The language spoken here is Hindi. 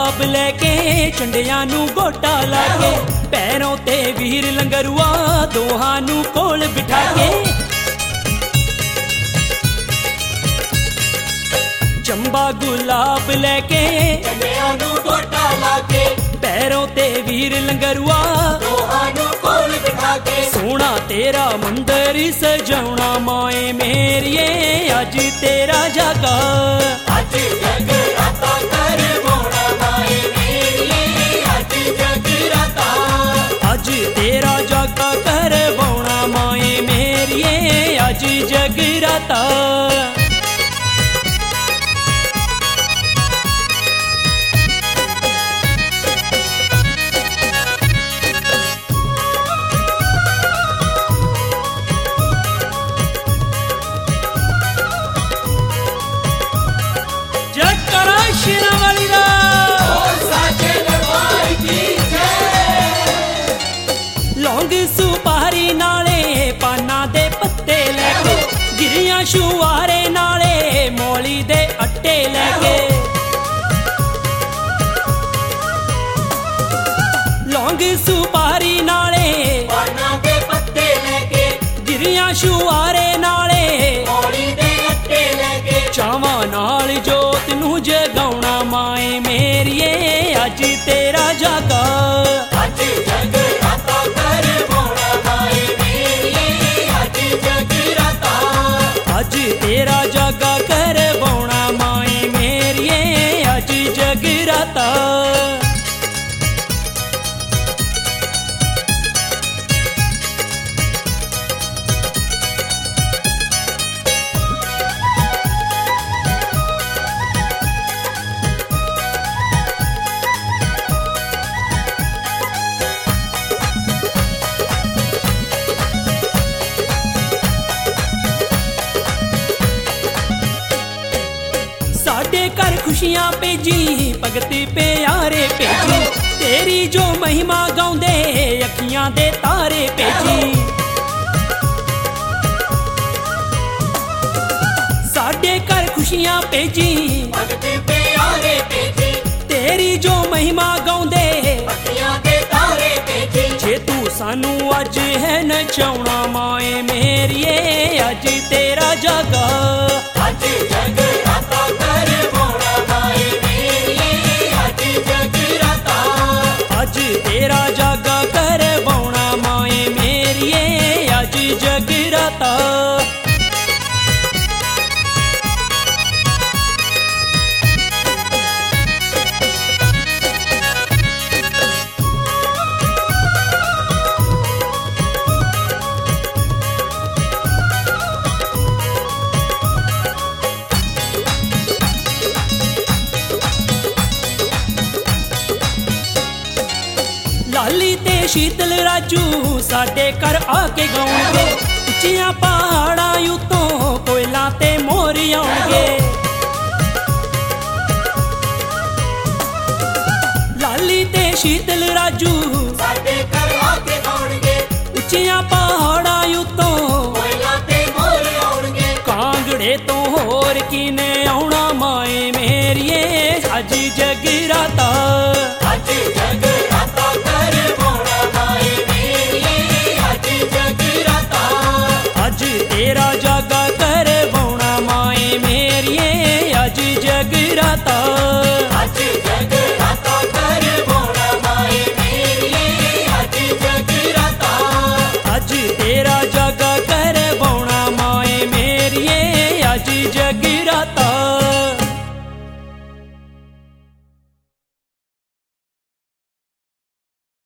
गुलाब लेके चंडियां नू गोटा लाके पैरों ते वीर लंगरुआ दोहां नू कोल बिठा के चंबा गुलाब लेके चंडियां नू गोटा लाके पैरों ते वीर लंगरुआ दोहां नू कोल बिठा के सोना तेरा मंदिर सजाउणा माए मेरिए अज तेरा जागा अज जगराता कर बोना माए मेरिए अज जगराता अज तेरा जागा कर बौणा माए मेरिए अज जगराता लौंग सुपारी नाले पाना दे पत्ते लेके गिरियां शुआरे नाले मौली दे अट्टे लेके लौंग सुपारी नाले पाना दे पत्ते लेके गिरियां शुआरे नाले मौली दे अट्टे लेके चावां नाल जोत नू जगाउणा माए मेरिए अज तेरा जागा अज जगराता कर बोना माए मेरिए अज जगराता अज तेरा जागा कर बौणा माए मेरिए अज जगराता साडे घर खुशियां भेजी भगत प्यारे भेजी तेरी जो महिमा गाउंदे अखियां दे तारे भेजी साडे घर खुशियां भेजी भगत प्यारे भेजी तेरी जो महिमा गाउंदे अखियां दे तारे भेजी जे तू सानू अज है नचाउणा माए मेरिए अज तेरा जागा अज जगराता कर बोना माए मेरिए अज जगराता अज तेरा जागा कर बौणा माए मेरिए अज जगराता लाली ते शीतल राजू साडे घर आके गाउणगे उच्चियां पहाड़ां उत्तों कोयलां ते मोर आउणगे लाली ते शीतल राजू साडे घर आके गाउणगे उच्चियां पहाड़ां उत्तों कोयला ते मोर आउणगे कांगड़े तो होर किने आउणा माए मेरिए अज जगराता अज जगराता कर बोना माए मेरिए अज जगराता अज तेरा जागा कर बौणा माए मेरिए अज जगराता अज जगराता कर बोना माए मेरिए अज जगराता अज तेरा जागा कर